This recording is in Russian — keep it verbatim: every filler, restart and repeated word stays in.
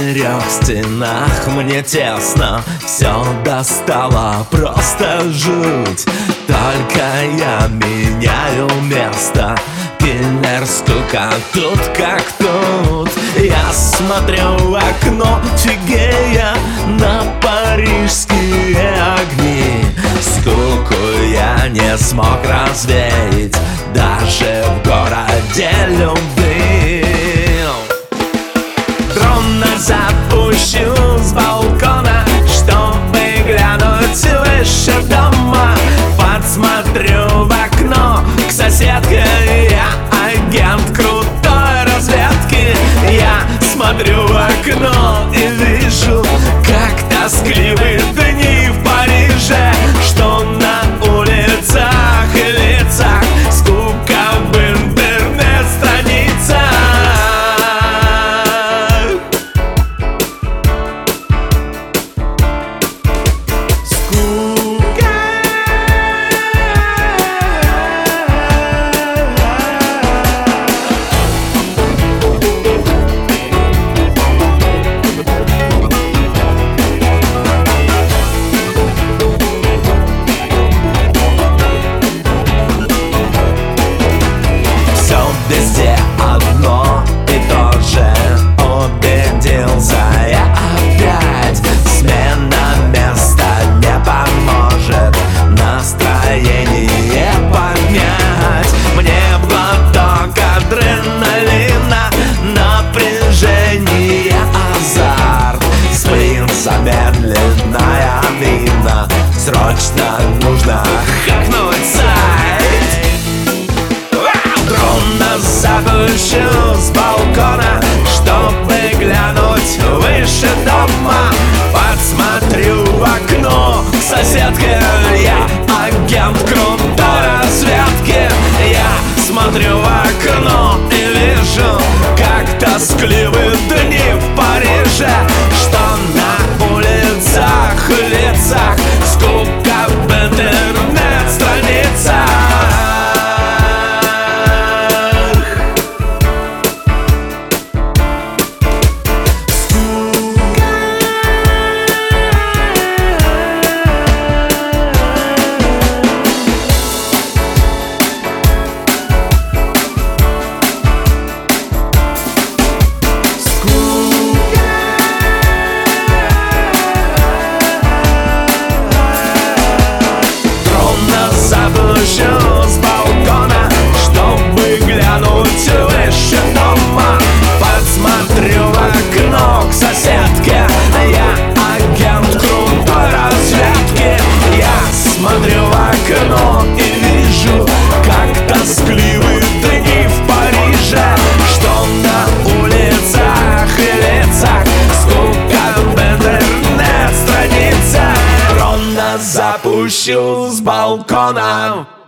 четырех стенах мне тесно, все достало, просто жуть. Только я меняю место, киллер скука тут как тут. Я смотрю в окно, фигея на парижские огни. Скуку я не смог развеять даже в городе любви. Дрон запущу с балкона, чтобы глянуть выше дома. Подсмотрю в окно к соседке, я агент крутой разведки. Я смотрю в окно и вижу, как тоскливые дни в Париже, что на улицах и лицах скука в интернет-страницах. Везде одно и то же, убедился я опять. Смена места не поможет настроение поднять. Мне глоток адреналина, напряжение, азарт, сплин, замедленная мина. Срочно нужно хакнуть сайт. Запущу с балкона, чтобы глянуть выше дома. Подсмотрю в окно к соседке, я агент крутой разведки. Я смотрю в окно и вижу, как тоскливые дни в Париже, что на улицах и лицах скука в интернет-страницах. Запущу с балкона, чтобы глянуть выше дома. Подсмотрю в окно к соседке, я агент крутой разведки. Я смотрю в окно и вижу, как тоскливые дни в Париже, что на улицах и лицах скука в интернет-страницах. Ровно запущу с балкона.